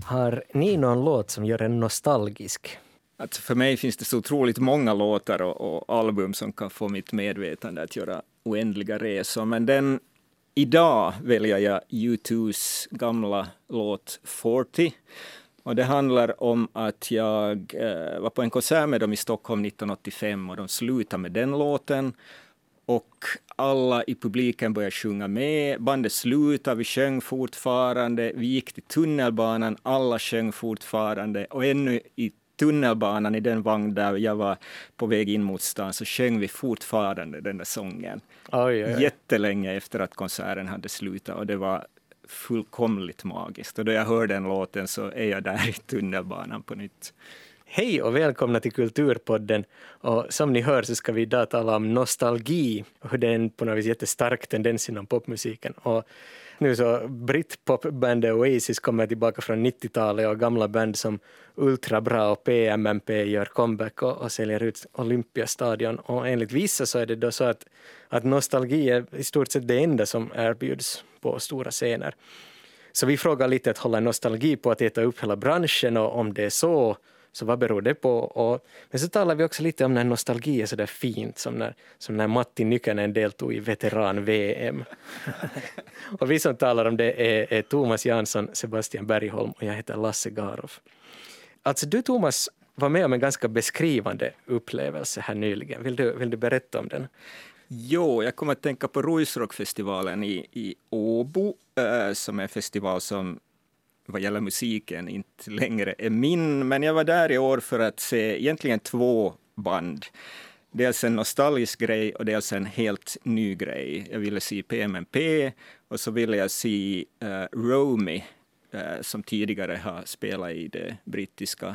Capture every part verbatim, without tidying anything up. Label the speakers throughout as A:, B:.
A: Har ni någon låt som gör en nostalgisk?
B: Alltså för mig finns det så otroligt många låtar och, och album som kan få mitt medvetande att göra oändliga resor. Men den idag väljer jag U two's gamla låt fyrtio. Och det handlar om att jag eh, var på en konsert med dem i Stockholm nittonhundraåttiofem och de slutade med den låten. Och alla i publiken började sjunga med. Bandet slutade, vi sjöng fortfarande. Vi gick till tunnelbanan, alla sjöng fortfarande. Och ännu i tunnelbanan, i den vagn där jag var på väg in mot stan, så sjöng vi fortfarande den där sången.
A: Oj, oj, oj.
B: Jättelänge efter att konserten hade slutat. Och det var fullkomligt magiskt. Och då jag hör den låten så är jag där i tunnelbanan på nytt.
A: Hej och välkomna till Kulturpodden. Och som ni hör så ska vi idag tala om nostalgi och hur det är en på något vis jättestark tendens inom popmusiken. Och nu så Britpopbandet Oasis kommer tillbaka från nittiotalet och gamla band som Ultra Bra och P M M P gör comeback och, och säljer ut Olympiastadion. Och enligt vissa så är det då så att, att nostalgi är i stort sett det enda som erbjuds på stora scener. Så vi frågar lite att hålla nostalgi på att äta upp hela branschen, och om det är så, så vad beror det på? Och, men så talar vi också lite om när nostalgi är så där fint, som när, som när Matti Nykänen deltog i veteran-V M. Och vi som talar om det är, är Thomas Jansson, Sebastian Bergholm och jag heter Lasse Garoff. Alltså du, Thomas, var med om en ganska beskrivande upplevelse här nyligen. Vill du, vill du berätta om den?
B: Jo, jag kommer att tänka på Ruisrockfestivalen i, i Åbo, äh, som är en festival som vad gäller musiken inte längre är min. Men jag var där i år för att se egentligen två band. Dels en nostalgisk grej och dels en helt ny grej. Jag ville se P M M P och så ville jag se uh, Romy, uh, som tidigare har spelat i det brittiska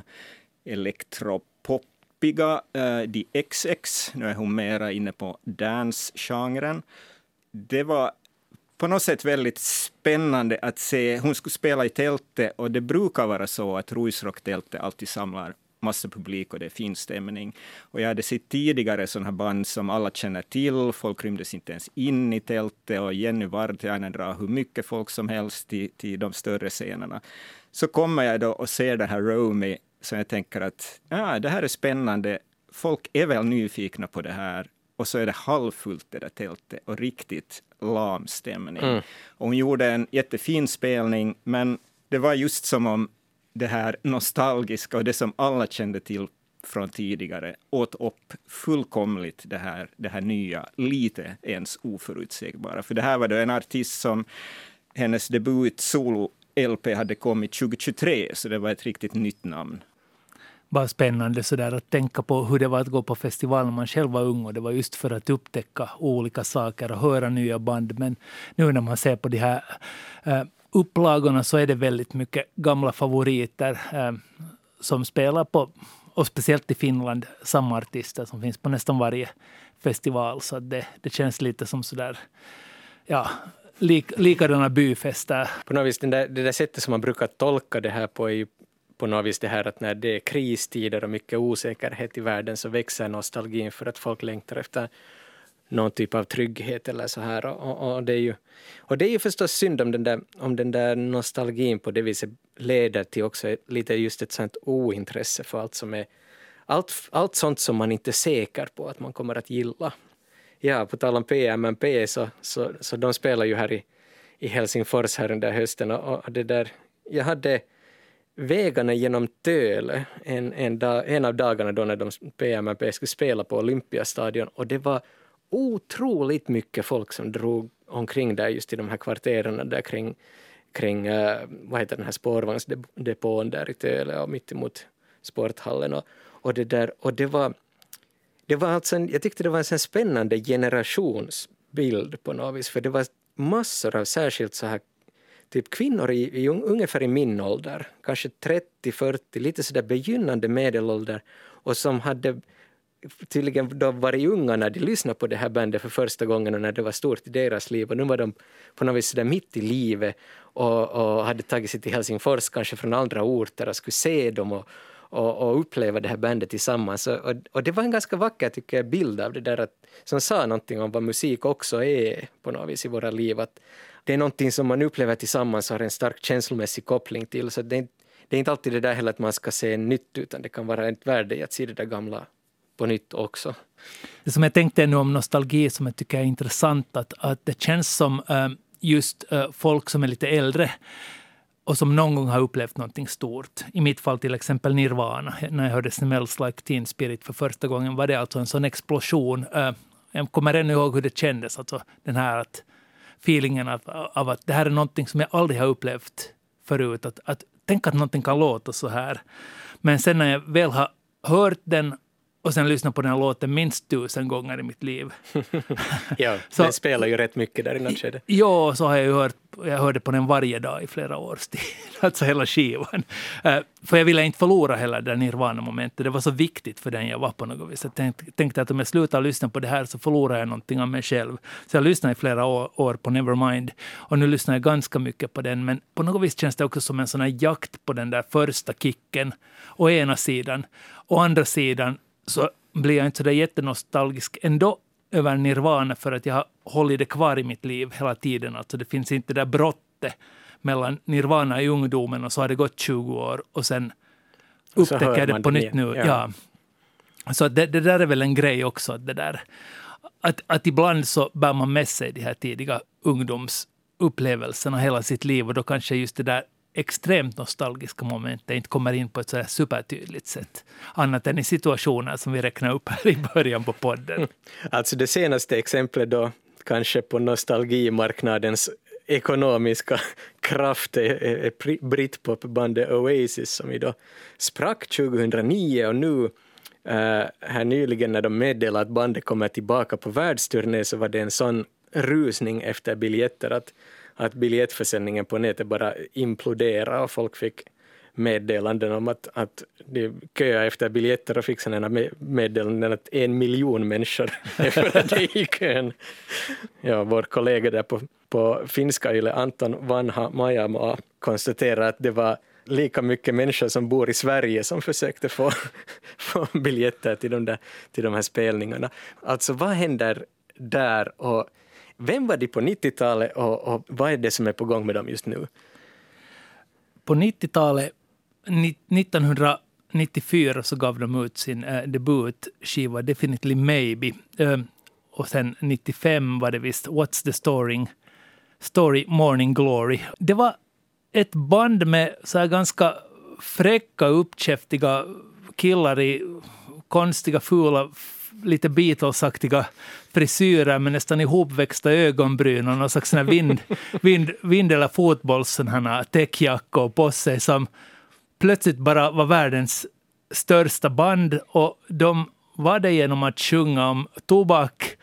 B: elektropoppiga uh, The X X. Nu är hon mera inne på dance-genren. Det var på något sätt väldigt spännande att se. Hon skulle spela i tältet och det brukar vara så att Ruisrock-tältet alltid samlar massa publik och det är fin stämning. Och jag hade sett tidigare sådana här band som alla känner till. Folk rymdes inte ens in i tältet och Jenny Vartiainen drar hur mycket folk som helst till, till de större scenerna. Så kommer jag då och ser den här Romy, så jag tänker att ja, det här är spännande. Folk är väl nyfikna på det här. Och så är det halvfullt det där tältet och riktigt lam stämning. Mm. Och hon gjorde en jättefin spelning, men det var just som om det här nostalgiska och det som alla kände till från tidigare åt upp fullkomligt det här, det här nya, lite ens oförutsägbara. För det här var då en artist som hennes debut solo-L P hade kommit tjugohundratjugotre, så det var ett riktigt nytt namn.
C: Bara spännande så där att tänka på hur det var att gå på festival när man själv var ung, och det var just för att upptäcka olika saker och höra nya band. Men nu när man ser på de här äh, upplagorna så är det väldigt mycket gamla favoriter äh, som spelar på, och speciellt i Finland, samma artister som finns på nästan varje festival, så det, det känns lite som sådär, ja, lik, likadana byfester.
A: På något vis det där, det där sättet som man brukar tolka det här på är på något vis det här att när det är kristider och mycket osäkerhet i världen så växer nostalgin för att folk längtar efter någon typ av trygghet eller så här. Och, och, det, är ju, och det är ju förstås synd om den, där, om den där nostalgin på det viset leder till också lite just ett sånt ointresse för allt som är allt, allt sånt som man inte är säker på att man kommer att gilla. Ja, på tal om P M M P så, så, så de spelar ju här i, i Helsingfors här under hösten, och, och det där, jag hade vägarna genom Töle en, en, dag, en av dagarna då när de P M M P skulle spela på Olympiastadion, och det var otroligt mycket folk som drog omkring där just i de här kvarteren där kring, kring uh, vad heter den här spårvagnsdepån där i Töle och mitt emot sporthallen, och, och det där, och det var det var alltså en, jag tyckte det var en sån spännande generationsbild på något vis, för det var massor av särskilt så här typ kvinnor i, i ungefär i min ålder, kanske trettio fyrtio, lite sådär begynnande medelålder, och som hade tydligen då varit unga när de lyssnade på det här bandet för första gången och när det var stort i deras liv, och nu var de på något vis sådär mitt i livet och, och hade tagit sig till Helsingfors kanske från andra orter och skulle se dem och, och, och uppleva det här bandet tillsammans, och, och, och det var en ganska vacker tycker jag bild av det där att, som sa någonting om vad musik också är på något vis i våra liv, att det är någonting som man upplever tillsammans och har en stark känslomässig koppling till, så det är det är inte alltid det där heller att man ska se nytt, utan det kan vara ett värde i att se det där gamla på nytt också.
C: Det som jag tänkte nu om nostalgi som jag tycker är intressant, att, att det känns som äh, just äh, folk som är lite äldre och som någon gång har upplevt någonting stort. I mitt fall till exempel Nirvana. När jag hörde Smells Like Teen Spirit för första gången var det alltså en sån explosion. Äh, jag kommer ännu ihåg hur det kändes. Alltså den här att, feelingen av, av att det här är någonting som jag aldrig har upplevt förut. Att, att tänka att någonting kan låta så här. Men sen när jag väl har hört den och sen lyssnat på den här låten minst tusen gånger i mitt liv.
A: Ja, så, den spelar ju rätt mycket där i något skede.
C: Ja, så har jag ju hört, jag hörde på den varje dag i flera års tid. Alltså hela skivan. Uh, för jag ville inte förlora heller det Nirvana-momentet. Det var så viktigt för den jag var på något vis. Jag tänkte, tänkte att om jag slutar lyssna på det här så förlorar jag någonting av mig själv. Så jag lyssnade i flera år, år på Nevermind. Och nu lyssnar jag ganska mycket på den. Men på något vis känns det också som en sån här jakt på den där första kicken. Å ena sidan. Å andra sidan så blir jag inte så där jättenostalgisk ändå över Nirvana, för att jag har hållit det kvar i mitt liv hela tiden. Alltså det finns inte det där brottet mellan Nirvana i ungdomen och så har det gått tjugo år och sen upptäcker jag det på nytt nu. Ja. Ja. Så det, det där är väl en grej också. Att, det där, att, att ibland så bär man med sig de här tidiga ungdomsupplevelserna hela sitt liv, och då kanske just det där extremt nostalgiska momentet inte kommer in på ett sådär supertydligt sätt. Annat än i situationer som vi räknar upp här i början på podden.
A: Alltså det senaste exemplet då kanske på nostalgimarknadens ekonomiska kraft är, är britpopbandet Oasis, som ju då sprack tjugohundranio, och nu äh, här nyligen när de meddelade att bandet kommer tillbaka på världsturné, så var det en sån rusning efter biljetter att att biljettförsäljningen på nätet bara imploderade, och folk fick meddelanden om att, att de köade efter biljetter och fick sådana meddelanden att en miljon människor är för att det i kön. Ja, vår kollega där på, på finska Yle, Anton Vanha Majama, konstaterar att det var lika mycket människor som bor i Sverige som försökte få, få biljetter till de, där, till de här spelningarna. Alltså vad händer där, och vem var de på nittiotalet och, och vad är det som är på gång med dem just nu?
C: På nittiotalet, nittonhundranittiofyra, så gav de ut sin äh, debutskiva Definitely Maybe. Uh, och sen nittiofem var det visst What's the Story, Story Morning Glory. Det var ett band med så här ganska fräcka, uppkäftiga killar i konstiga, fula, lite Beatles-aktiga frisyrer med nästan ihopväxta ögonbryn och någon slags sån här vind, vind, vind eller fotbolls sån här täckjackor på sig, som plötsligt bara var världens största band, och de var det genom att sjunga om tobak,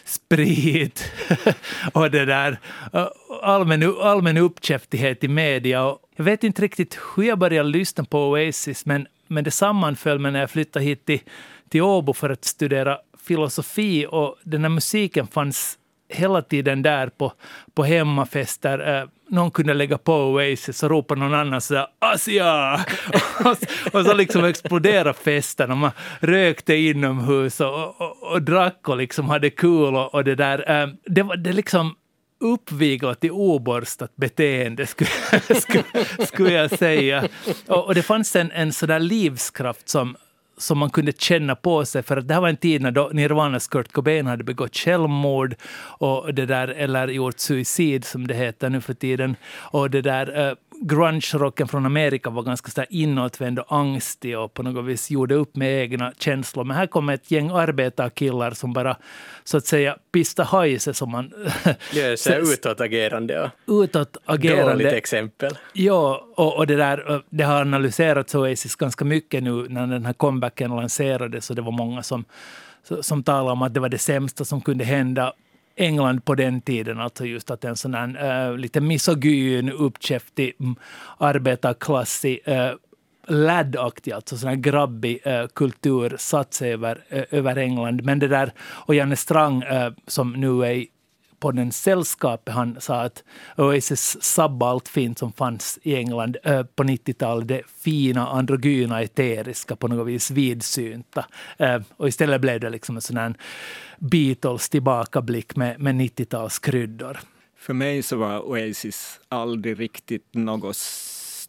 C: sprit och det där allmän, allmän uppkäftighet i media. Och jag vet inte riktigt hur jag började lyssna på Oasis, men, men det sammanföll med när jag flyttade hit till till Åbo för att studera filosofi, och den här musiken fanns hela tiden där på, på hemmafester. Eh, någon kunde lägga på Oasis och ropa någon annan så där Asia! och, och så liksom exploderade festen, och man rökte inomhus och, och, och drack och liksom hade kul och, och det där. Eh, det var det liksom uppviglat i oborstat beteende, skulle, skulle, skulle jag säga. Och, och det fanns en, en sån där livskraft som som man kunde känna på sig, för att det här var en tid när Nirvanas Kurt Cobain hade begått självmord och det där, eller gjort suicid som det heter nu för tiden, och det där uh, grunge-rocken från Amerika var ganska så inåtvänd och angstig och på något vis gjorde upp med egna känslor. Men här kommer ett gäng arbetarkillar som bara så att säga pista hajse, som man...
A: Det är så utåtagerande. Ja.
C: Utåtagerande.
A: Dåligt exempel.
C: Ja, och, och det där, det har analyserats Oasis ganska mycket nu när den här comebacken lanserades, så det var många som, som talade om att det var det sämsta som kunde hända England på den tiden, alltså just att en sån här äh, lite misogyn, uppkäftig, mm, arbetarklassig, äh, laddaktig, alltså sån här grabbig äh, kultur satt sig över, äh, över England. Men det där, och Janne Strang äh, som nu är på den sällskapet, han sa att Oasis sabba allt fint som fanns i England äh, på nittiotalet, det fina, androgyna, eteriska, på något vis vidsynta. Äh, och istället blev det liksom en sån här Beatles tillbakablick med, med nittiotalskryddor.
B: För mig så var Oasis aldrig riktigt något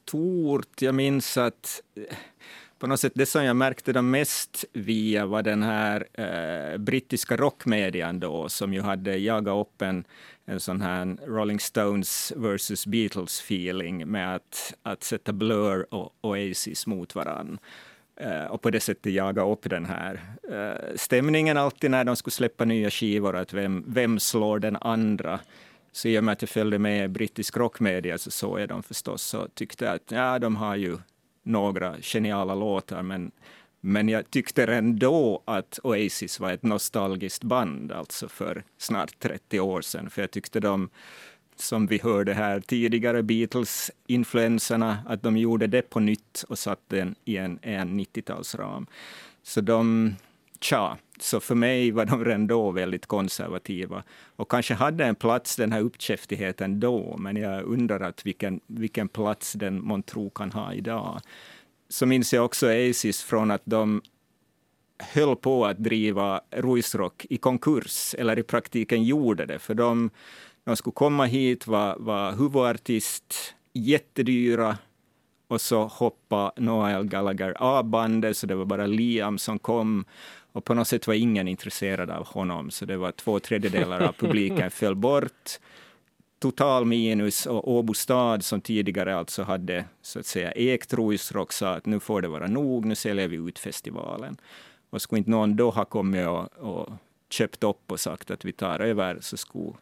B: stort. Jag minns att på något sätt det som jag märkte dem mest via var den här eh, brittiska rockmedian då, som ju hade jagat upp en, en sån här Rolling Stones versus Beatles feeling med att, att sätta Blur och Oasis mot varann. Uh, och på det sättet jaga upp den här uh, stämningen alltid när de skulle släppa nya skivor, att vem, vem slår den andra. Så i och med att jag följde med brittisk rockmedia så såg jag dem förstås, så tyckte jag att ja, de har ju några geniala låtar, men, men jag tyckte ändå att Oasis var ett nostalgiskt band, alltså för snart trettio år sedan, för jag tyckte de, som vi hörde här tidigare, Beatles-influenserna, att de gjorde det på nytt och satte den i en, en nittiotalsram. Så de, tja, så för mig var de redan då väldigt konservativa. Och kanske hade en plats, den här uppkäftigheten då, men jag undrar att vilken, vilken plats den man tror kan ha idag. Så minns jag också Oasis från att de höll på att driva Ruisrock i konkurs, eller i praktiken gjorde det, för de De skulle komma hit, var, var huvudartist, jättedyra, och så hoppa Noel Gallagher av bandet, så det var bara Liam som kom, och på något sätt var ingen intresserad av honom, så det var två tredjedelar av publiken föll bort. Total minus, och Åbo stad som tidigare alltså hade så att säga ägt Ruisrock sa att nu får det vara nog, nu säljer vi ut festivalen. Och skulle inte någon då ha kommit och, och köpt upp och sagt att vi tar över, så skulle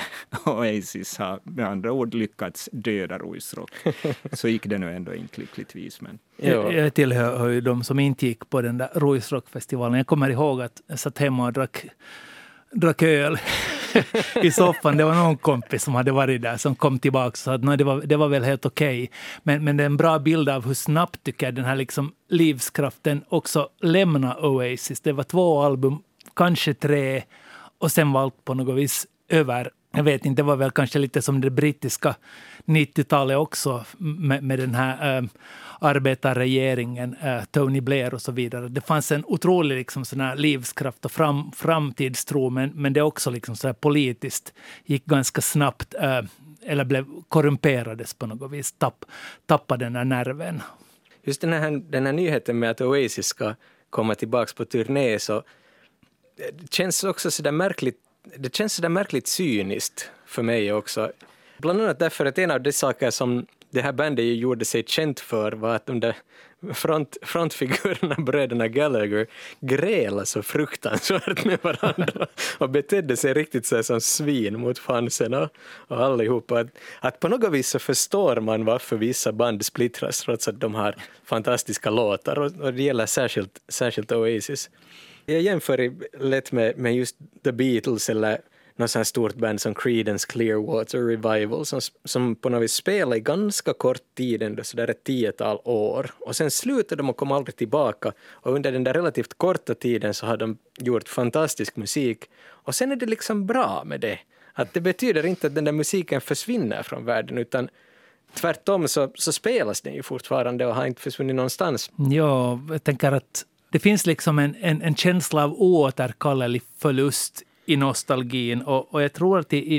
B: Oasis har med andra ord lyckats döda Ruisrock. Så gick det nu ändå inte lyckligtvis. Men...
C: Jag, jag tillhör ju de som inte gick på den där Ruisrock-festivalen. Jag kommer ihåg att jag satt hemma och drack, drack öl i soffan. Det var någon kompis som hade varit där som kom tillbaka och sa att nej, det, var, det var väl helt okej. Okay. Men, men det är en bra bild av hur snabbt tycker jag den här liksom livskraften också lämnar Oasis. Det var två album, kanske tre, och sen var allt på något vis över. Jag vet inte, det var väl kanske lite som det brittiska nittiotalet också med, med den här äh, arbetarregeringen, äh, Tony Blair och så vidare. Det fanns en otrolig liksom, sån här livskraft och fram, framtidstro, men, men det också liksom, så här, politiskt gick ganska snabbt äh, eller blev korrumperades på något vis, tapp, tappade den här nerven.
A: Just den här, den här nyheten med att Oasis ska komma tillbaka på turné, så det känns också så där märkligt. Det känns så där märkligt cyniskt för mig också. Bland annat därför att en av de saker som det här bandet gjorde sig känt för var att de där front, frontfigurerna, bröderna Gallagher, grälade så fruktansvärt med varandra och betedde sig riktigt så som svin mot fansen och, och allihopa. Att, att på något vis så förstår man varför vissa band splittras trots att de har fantastiska låtar, och, och det gäller särskilt, särskilt Oasis. Jag jämför lätt med, med just The Beatles eller något sånt här stort band som Creedence Clearwater Revival som, som på något vis spelar i ganska kort tid, ändå så där ett tiotal år. Och sen slutar de och kommer aldrig tillbaka. Och under den där relativt korta tiden så har de gjort fantastisk musik. Och sen är det liksom bra med det. Att det betyder inte att den där musiken försvinner från världen, utan tvärtom så, så spelas den ju fortfarande och har inte försvunnit någonstans.
C: Ja, jag tänker att det finns liksom en, en, en känsla av oåterkallelig förlust i nostalgin, och, och jag tror att i,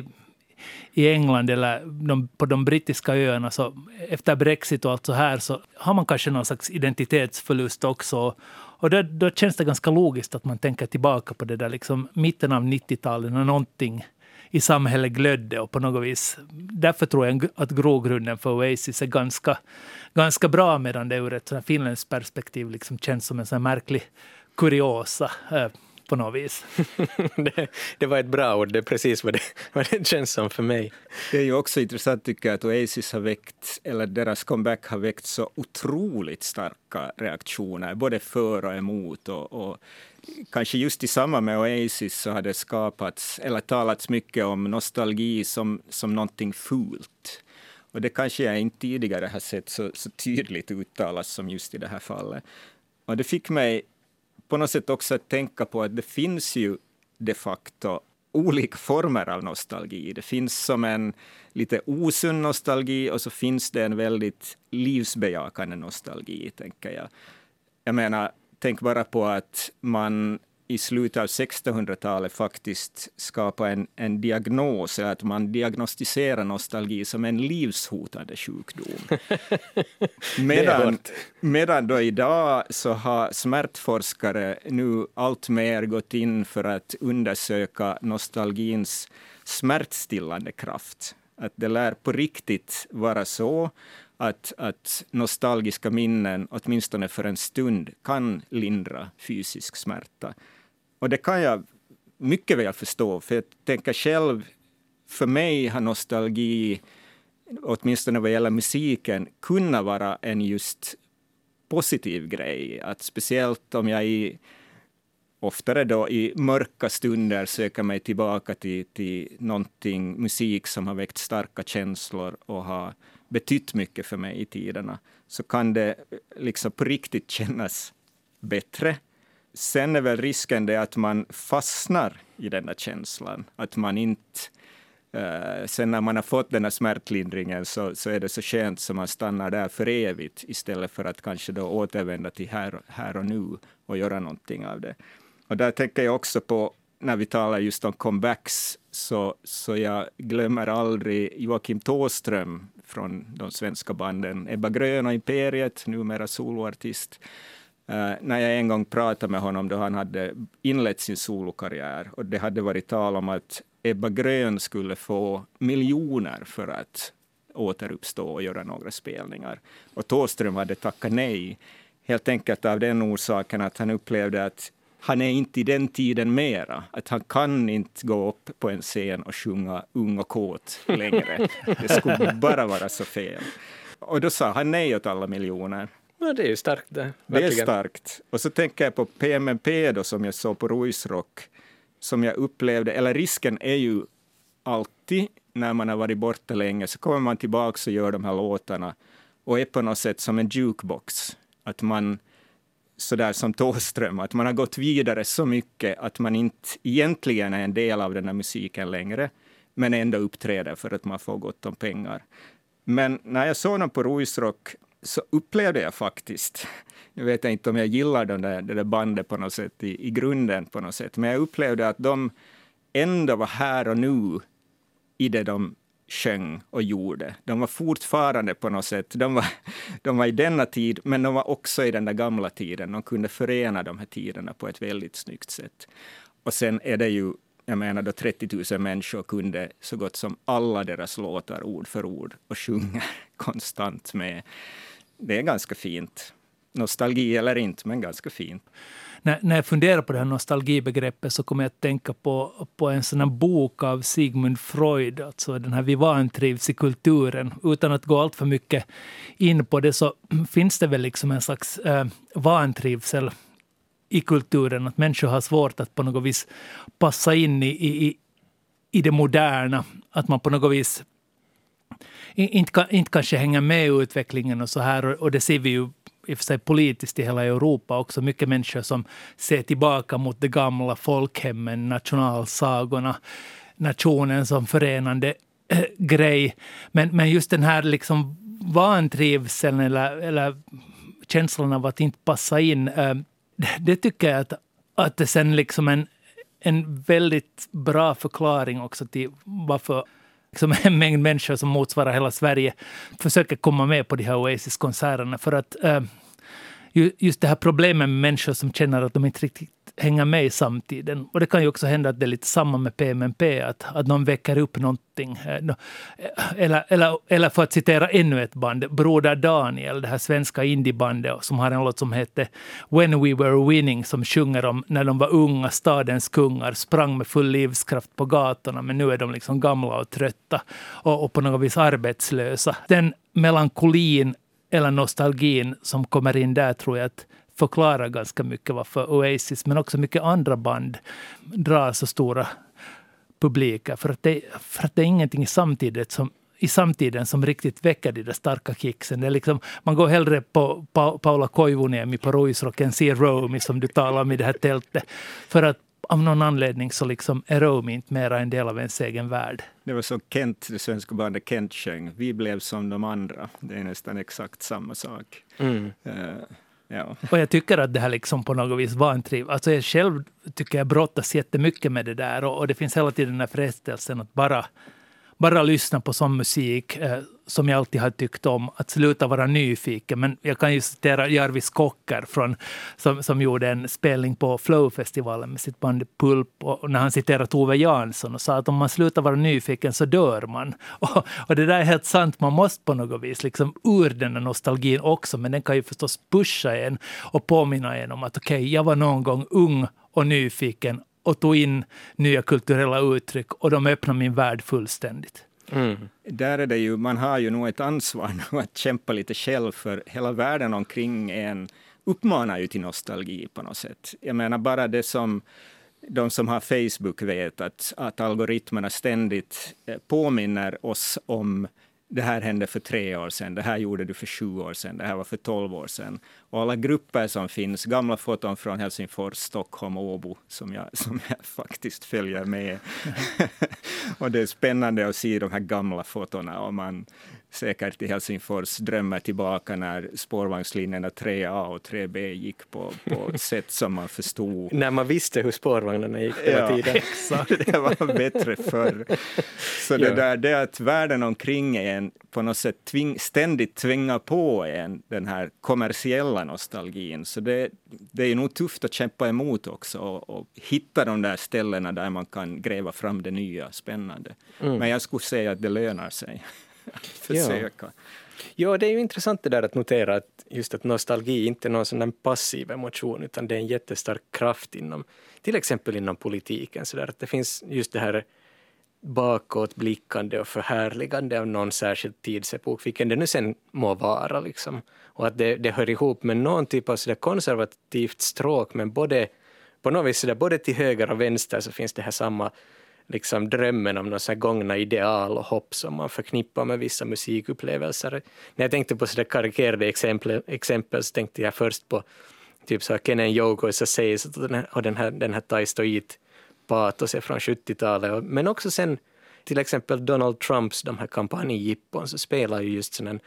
C: i England eller de, på de brittiska öarna så efter Brexit och allt så här så har man kanske någon slags identitetsförlust också, och då, då känns det ganska logiskt att man tänker tillbaka på det där liksom mitten av nittiotalet när någonting i samhället glödde, och på något vis därför tror jag att grogrunden för Oasis är ganska, ganska bra, medan det ur ett finländskt perspektiv liksom känns som en sån märklig kuriosa eh, på något vis.
A: det, det var ett bra ord, det är precis vad det, vad det känns som för mig.
B: Det är ju också intressant tycker jag att Oasis har väckt, eller deras comeback har väckt så otroligt starka reaktioner, både för och emot, och, och kanske just i samband med Oasis så har det skapats eller talats mycket om nostalgi som, som någonting fult. Och det kanske jag inte tidigare har sett så, så tydligt uttalas som just i det här fallet. Och det fick mig på något sätt också att tänka på att det finns ju de facto olika former av nostalgi. Det finns som en lite osund nostalgi, och så finns det en väldigt livsbejakande nostalgi, tänker jag. Jag menar, tänk bara på att man i slutet av sextonhundratalet faktiskt skapa en, en diagnos, att man diagnostiserar nostalgi som en livshotande sjukdom. medan, medan då idag så har smärtforskare nu allt mer gått in för att undersöka nostalgins smärtstillande kraft. Att det lär på riktigt vara så att, att nostalgiska minnen, åtminstone för en stund, kan lindra fysisk smärta. Och det kan jag mycket väl förstå, för jag tänker själv, för mig har nostalgi, åtminstone vad gäller musiken, kunna vara en just positiv grej. Att speciellt om jag i, oftare då i mörka stunder söker mig tillbaka till, till någonting, musik som har väckt starka känslor och har betytt mycket för mig i tiderna, så kan det liksom på riktigt kännas bättre. Sen är väl risken det att man fastnar i den där känslan. Att man inte, eh, sen när man har fått den här smärtlindringen så, så är det så skönt som man stannar där för evigt istället för att kanske då återvända till här, här och nu och göra någonting av det. Och där tänker jag också på, när vi talar just om comebacks, så, så jag glömmer aldrig Joakim Thåström från de svenska banden Ebba Grön och Imperiet, numera soloartist. Uh, när jag en gång pratade med honom då han hade inlett sin solokarriär, och det hade varit tal om att Ebba Grön skulle få miljoner för att återuppstå och göra några spelningar. Och Thåström hade tackat nej, helt enkelt av den orsaken att han upplevde att han är inte i den tiden mera. Att han kan inte gå upp på en scen och sjunga Ung och kåt längre. Det skulle bara vara så fel. Och då sa han nej åt alla miljoner.
A: Ja, det är ju starkt det.
B: Det är starkt. Och så tänker jag på P M M P då, som jag såg på Ruisrock, som jag upplevde, eller risken är ju alltid när man har varit borta länge, så kommer man tillbaka och gör de här låtarna och är på något sätt som en jukebox. Att man, sådär som Thåström, att man har gått vidare så mycket att man inte egentligen är en del av den här musiken längre, men ändå uppträder för att man får gott om pengar. Men när jag såg dem på Ruisrock så upplevde jag faktiskt, jag vet inte om jag gillar den där, det där bandet på något sätt i, i grunden på något sätt, men jag upplevde att de ändå var här och nu i det de sjöng och gjorde. De var fortfarande på något sätt, de var, de var i denna tid, men de var också i den där gamla tiden. De kunde förena de här tiderna på ett väldigt snyggt sätt. Och sen är det ju, jag menar då trettio tusen människor kunde så gott som alla deras låtar ord för ord och sjunga konstant med. Det är ganska fint. Nostalgi eller inte, men ganska fint.
C: När, när jag funderar på det här nostalgibegreppet så kommer jag att tänka på, på en sån här bok av Sigmund Freud, alltså den här Vi vantrivs i kulturen. Utan att gå allt för mycket in på det så finns det väl liksom en slags äh, vantrivsel i kulturen, att människor har svårt att på något vis passa in i, i, i det moderna, att man på något vis inte, inte kanske hänger med i utvecklingen och så här, och det ser vi ju i och för sig politiskt i hela Europa också, mycket människor som ser tillbaka mot det gamla folkhemmen, nationalsagorna, nationen som förenande äh, grej, men, men just den här liksom vantrivseln eller, eller känslan av att inte passa in, äh, det tycker jag att, att det sen liksom en, en väldigt bra förklaring också till varför liksom en mängd människor som motsvarar hela Sverige försöker komma med på de här Oasis-konserterna. För att äh, just det här problemet med människor som känner att de inte riktigt hänger med i samtiden. Och det kan ju också hända att det är lite samma med P M M P, att, att någon väcker upp någonting. Eller, eller, eller för att citera ännu ett band, Broder Daniel, det här svenska indiebandet som har en låt som heter When We Were Winning, som sjunger om när de var unga, stadens kungar, sprang med full livskraft på gatorna, men nu är de liksom gamla och trötta och, och på något vis arbetslösa. Den melankolin eller nostalgin som kommer in där tror jag att förklarar ganska mycket varför Oasis, men också mycket andra band drar så stora publiker. För att det, för att det är ingenting i samtiden som, i samtiden som riktigt väcker de där starka kicksen. Det är liksom, man går hellre på pa, Paula Koivuniemi på Ruisrock än ser Romy som du talar om i det här tältet. För att av någon anledning så liksom är Romy inte mera en del av ens egen värld.
B: Det var så Kent, det svenska bandet Kent sjöng. Vi blev som de andra. Det är nästan exakt samma sak. Mm. Uh, Ja.
C: Och jag tycker att det här liksom på något vis vantriv. Alltså jag själv tycker jag brottas jättemycket med det där. Och, och det finns hela tiden den här frestelsen att bara, bara lyssna på sån musik eh, som jag alltid har tyckt om. Att sluta vara nyfiken. Men jag kan ju citera Jarvis Kocker från, som, som gjorde en spelning på Flow-festivalen med sitt band Pulp. Och när han citerade Tove Jansson och sa att om man slutar vara nyfiken så dör man. Och, och det där är helt sant. Man måste på något vis liksom ur den här nostalgin också. Men den kan ju förstås pusha en och påminna en om att okej, okay, jag var någon gång ung och nyfiken och tog in nya kulturella uttryck och de öppnade min värld fullständigt.
B: Mm. Där är det ju, man har ju nog ett ansvar nu att kämpa lite själv, för hela världen omkring en uppmanar ju till nostalgi på något sätt. Jag menar bara det som de som har Facebook vet, att, att algoritmerna ständigt påminner oss om det här hände för tre år sedan, det här gjorde du för sju år sedan, det här var för tolv år sedan. Och alla grupper som finns, gamla foton från Helsingfors, Stockholm och Åbo som jag, som jag faktiskt följer med. Och det är spännande att se de här gamla fotona, och man säkert i Helsingfors drömmer tillbaka när spårvagnslinjerna tre A och tre B gick på, på ett sätt som man förstod.
A: När man visste hur spårvagnarna gick hela
B: ja,
A: tiden.
B: Exakt. Det var bättre förr. Så det
A: ja.
B: där, det att världen omkring en på något sätt tving, ständigt tvingar på en den här kommersiella nostalgin. Så det, det är nog tufft att kämpa emot också och, och hitta de där ställena där man kan gräva fram det nya, spännande. Mm. Men jag skulle säga att det lönar sig. Försöka.
A: Ja. ja, det är ju intressant det där att notera att just att nostalgi inte är någon sån där passiv emotion, utan det är en jättestark kraft inom, till exempel inom politiken. Så där att det finns just det här bakåtblickande och förhärligande av någon särskild tidsepok, vilken det nu sen må vara liksom. Och att det, det hör ihop med någon typ av så där konservativt stråk, men både på något vis så där, både till höger och vänster så finns det här samma liksom drömmen om några gångna ideal och hopp som man förknippar med vissa musikupplevelser. När jag tänkte på så där karikerade exempel, exempel så tänkte jag först på typ så här Kennen Jouko Says och den här, och den här, den här Taistoit patoset från sjuttiotalet. Men också sen till exempel Donald Trumps de här kampanjjippon, så spelar ju just sån en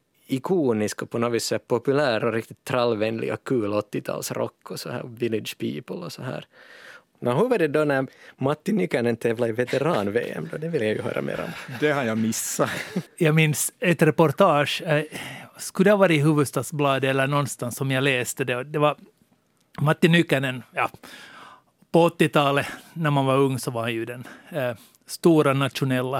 A: ikonisk och på något vis populär och riktigt trallvänlig och kul åttiotalsrock och så här Village People och så här. Nå, hur var det då när Matti Nykänen tävlade i veteran-V M? Då? Det vill jag ju höra mer om.
B: Det har jag missat.
C: Jag minns ett reportage, eh, skulle det ha varit i Hufvudstadsbladet eller någonstans som jag läste det. Det var Matti Nykänen, ja, på åttiotalet när man var ung så var han ju den eh, stora nationella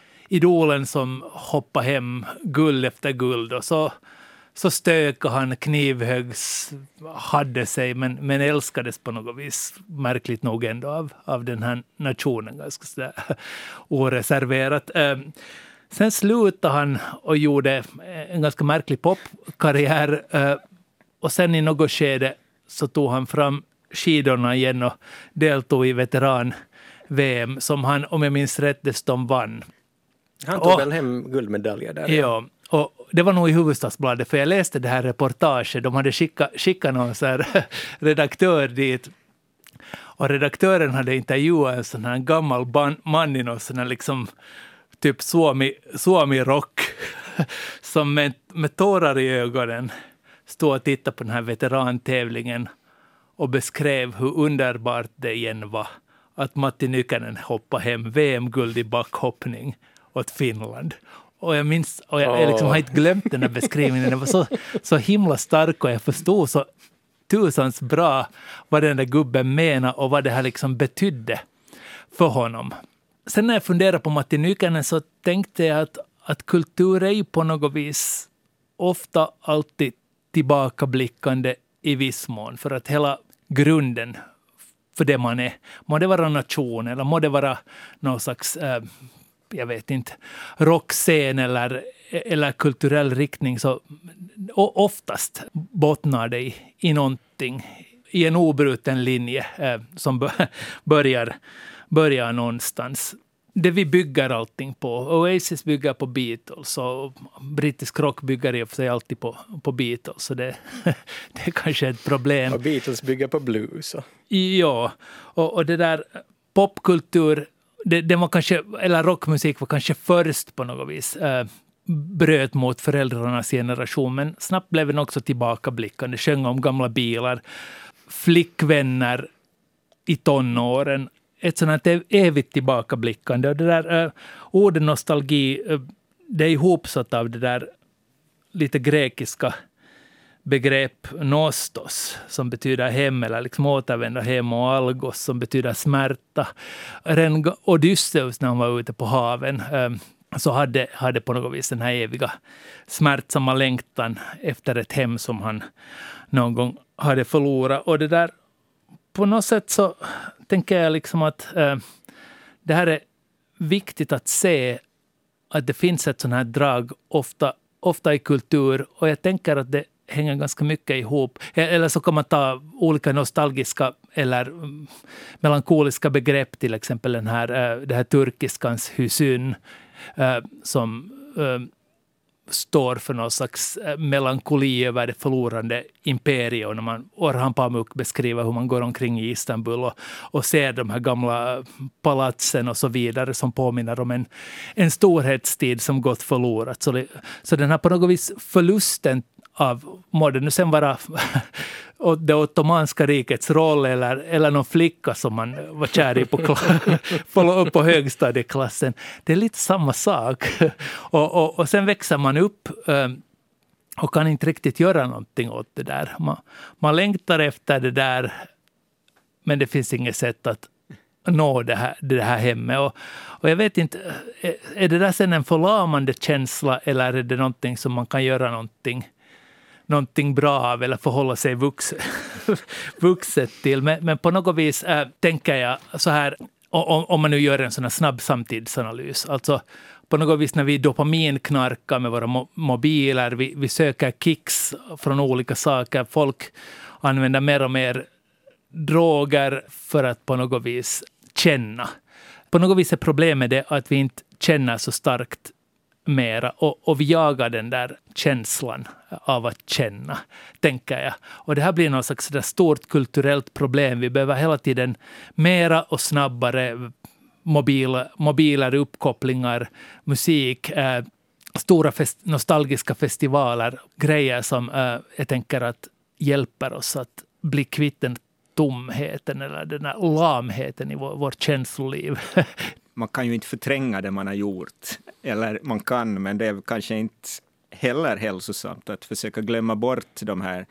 C: idolen som hoppade hem guld efter guld, och så Så stökade han, knivhögs, hade sig, men, men älskades på något vis märkligt nog ändå av, av den här nationen, ganska sådär oreserverat. Eh, sen slutade han och gjorde en ganska märklig popkarriär, eh, och sen i något skede så tog han fram skidorna igen och deltog i veteran-V M som han, om jag minns rätt, dessutom vann.
A: Han tog
C: och,
A: väl hem guldmedaljer där.
C: Ja, och det var nog i Hufvudstadsbladet, för jag läste det här reportaget. De hade skickat, skickat någon så här redaktör dit. Och redaktören hade intervjuat en sån här gammal ban, man i någon sån här liksom typ Suomi, Suomi-rock som med, med tårar i ögonen stod och tittade på den här veterantävlingen och beskrev hur underbart det igen var att Matti Nykänen hoppade hem V M-guld i backhoppning åt Finland. Och jag minns, och jag, jag liksom har inte glömt den här beskrivningen. Den var så, så himla stark, och jag förstod så tusans bra vad den där gubben menar och vad det här liksom betydde för honom. Sen när jag funderade på Matti Nykänen så tänkte jag att, att kultur är ju på något vis ofta alltid tillbakablickande i viss mån, för att hela grunden för det man är, må det vara nation eller må det vara någon slags äh, jag vet inte, rockscen eller, eller kulturell riktning, så oftast bottnar det i, i någonting, i en obruten linje eh, som börjar, börjar någonstans. Det vi bygger allting på. Oasis bygger på Beatles och brittisk rock bygger i och för sig alltid på, på Beatles, så det, det är kanske ett problem.
A: Och Beatles bygger på blues. Och.
C: Ja, och, och det där popkultur, Det, det var kanske, eller rockmusik var kanske först på något vis. Uh, bröt mot föräldrarnas generation, men snabbt blev den också tillbakablickande, sjöng om gamla bilar, flickvänner i tonåren, ett sådant här evigt tillbakablickande. Och det där uh, ordet nostalgi, uh, det är ihopsatt av det där lite grekiska begrepp nostos, som betyder hem eller liksom återvända hem, och algos som betyder smärta. Redan Odysseus när han var ute på haven um, så hade, hade på något vis den här eviga smärtsamma längtan efter ett hem som han någon gång hade förlorat. Och det där, på något sätt så tänker jag liksom att eh, det här är viktigt att se att det finns ett sånt här drag ofta, ofta i kultur, och jag tänker att det hänger ganska mycket ihop. Eller så kan man ta olika nostalgiska eller mm, melankoliska begrepp, till exempel den här, eh, det här turkiskans hysyn, eh, som eh, står för någon slags melankoli över det förlorande imperiet. Och när man, Orhan Pamuk beskriver hur man går omkring i Istanbul och, och ser de här gamla palatsen och så vidare som påminner om en, en storhetstid som gått förlorat. Så, det, så den här på något vis förlusten av, må det nu sen vara det ottomanska rikets roll eller, eller någon flicka som man var kär i på, på, på högstadieklassen. Det är lite samma sak. Och, och, och sen växer man upp och kan inte riktigt göra någonting åt det där. Man, man längtar efter det där, men det finns inget sätt att nå det här, det här hemmet. Och, och jag vet inte, är, är det där sen en förlamande känsla eller är det någonting som man kan göra någonting någonting bra av eller förhålla sig vux, vuxet till. Men, men på något vis äh, tänker jag så här, om, om man nu gör en sån här snabb samtidsanalys. Alltså på något vis när vi dopaminknarkar med våra mo- mobiler, vi, vi söker kicks från olika saker. Folk använder mer och mer droger för att på något vis känna. På något vis är problemet det att vi inte känner så starkt mera och, och vi jagar den där känslan av att känna, tänker jag. Och det här blir något slags där stort kulturellt problem. Vi behöver hela tiden mera och snabbare mobil, mobiler, uppkopplingar, musik, eh, stora fest, nostalgiska festivaler, grejer som eh, jag tänker att hjälper oss att bli kvitt den tomheten eller den här lamheten i vår, vårt känsloliv.
B: Man kan ju inte förtränga det man har gjort. Eller man kan, men det är kanske inte heller hälsosamt att försöka glömma bort de här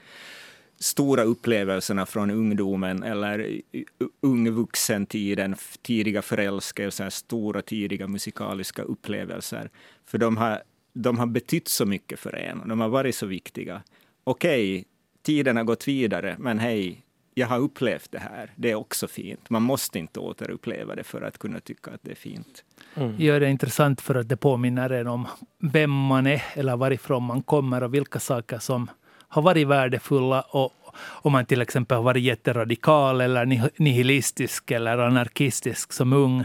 B: stora upplevelserna från ungdomen eller ungvuxentiden, tidiga förälskelser, stora tidiga musikaliska upplevelser. För de har, de har betytt så mycket för en. De har varit så viktiga. Okej, tiden har gått vidare, men hej, jag har upplevt det här. Det är också fint. Man måste inte återuppleva det för att kunna tycka att det är fint.
C: Mm. Ja, det är intressant för att det påminner en om vem man är eller varifrån man kommer och vilka saker som har varit värdefulla. Och om man till exempel har varit jätteradikal eller nihilistisk eller anarkistisk som ung,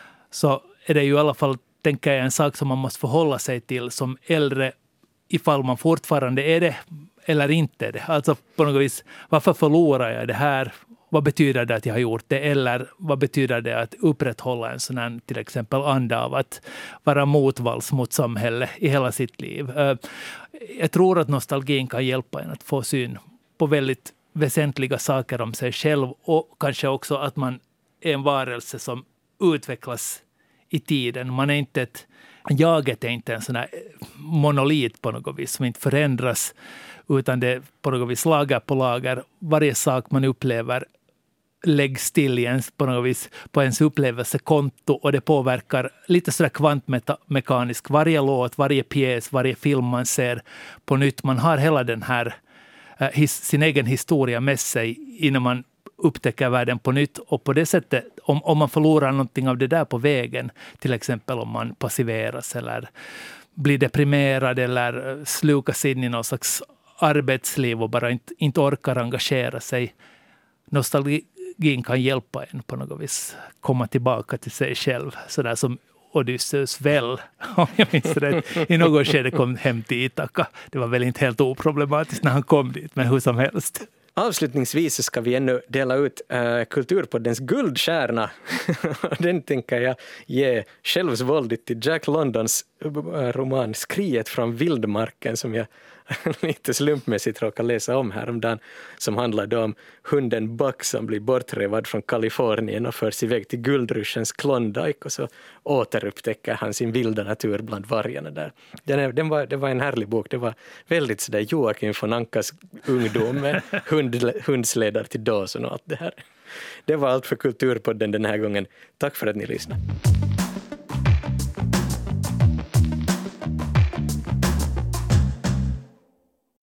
C: så är det ju i alla fall, tänker jag, en sak som man måste förhålla sig till som äldre, ifall man fortfarande är det eller inte det. Alltså på något vis, varför förlorar jag det här? Vad betyder det att jag har gjort det? Eller vad betyder det att upprätthålla en sån här till exempel anda av att vara motvalls mot samhället i hela sitt liv? Jag tror att nostalgin kan hjälpa en att få syn på väldigt väsentliga saker om sig själv och kanske också att man är en varelse som utvecklas i tiden. Man är inte ett, jaget är inte en sån här monolit på något vis som inte förändras, utan det är på något vis lager på lager. Varje sak man upplever läggs till ens på något vis på ens upplevelsekonto och det påverkar lite sådär kvantmekaniskt. Varje låt, varje pjäs, varje film man ser på nytt. Man har hela den här äh, his, sin egen historia med sig innan man upptäcker världen på nytt. Och på det sättet, om, om man förlorar någonting av det där på vägen, till exempel om man passiveras eller blir deprimerad eller slukas in i någon slags arbetsliv och bara inte, inte orkar engagera sig. Nostalgin kan hjälpa en på något vis komma tillbaka till sig själv. Sådär som Odysseus väl, om jag minns rätt, i något skede kom hem till Ithaka. Det var väl inte helt oproblematiskt när han kom dit, men hur som helst.
A: Avslutningsvis ska vi ännu dela ut äh, Kulturpoddens guldstjärna. Den tänker jag ge självsvåldigt till Jack Londons roman Skriet från vildmarken som jag lite slumpmässigt råkar läsa om häromdagen, som handlade om hunden Buck som blir bortrevad från Kalifornien och förs iväg till guldrushens Klondike, och så återupptäcker han sin vilda natur bland vargarna där. Den, är, den var, det var en härlig bok. Det var väldigt sådär Joakim von Ankas ungdom med hund, hundsledare till Dawson och allt det här. Det var allt för Kulturpodden den här gången. Tack för att ni lyssnade.